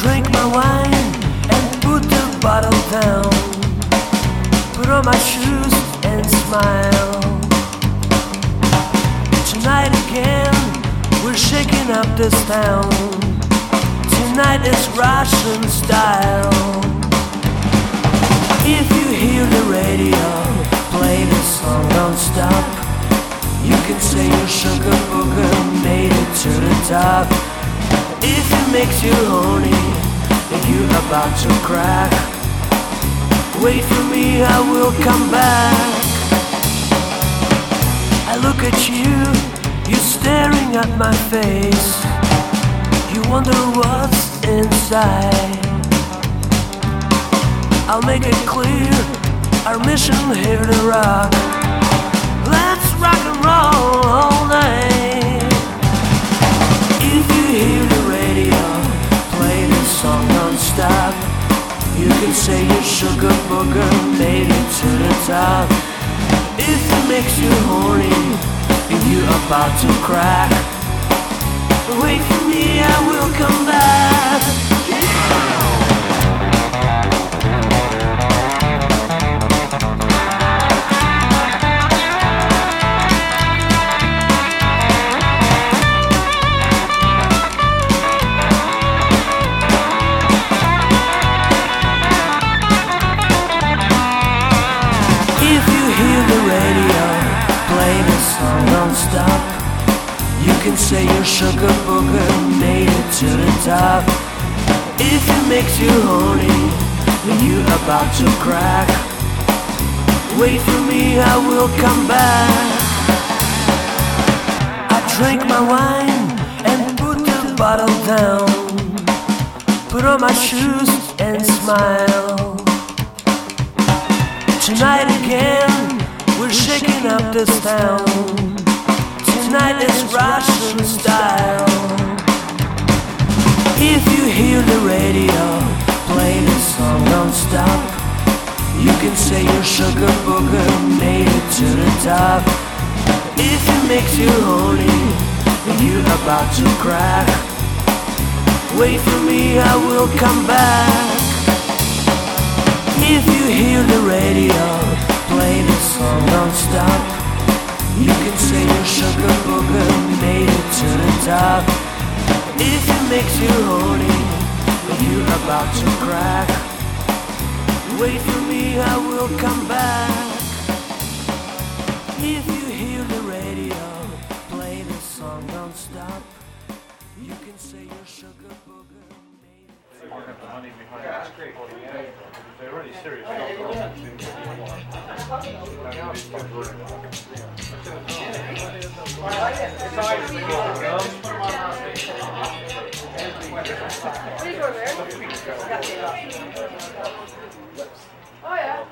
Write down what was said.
drink my wine and put the bottle down, put on my shoes and smile. Tonight again, we're shaking up this town. Tonight is Russian style. If you hear the radio, play this song non-stop. You can say your sugar booger made it to the top. If it makes you horny and you're about to crack, wait for me, I will come back. I look at you, you're staring at my face. You wonder what's inside. I'll make it clear, our mission here to rock. Let's rock and roll all night. If you hear the radio, play this song non-stop. You can say your sugar booger made it to the top. If it makes you horny and you're about to crack, wait for me, I will come back. If you hear the radio, play this song non-stop. You can say your sugar booger made it to the top. If it makes you horny and you're about to crack, wait for me, I will come back. I drink my wine and put the bottle down, put on my shoes and smile. Tonight again, we're shaking up this town. Tonight is Russian style. If you hear the radio, play this song non-stop. You can say your sugar booger made it to the top. If it makes you horny and you're about to crack, wait for me, I will come back. If you hear the radio, play this song non-stop. You can say your sugar booger made it to the top. If it makes you horny and you're about to crack, wait for me, I will come back. If you hear the radio, play this song non-stop. You can say your sugar booger made it. Mark up the money behind that's great. They're already serious. Oh yeah.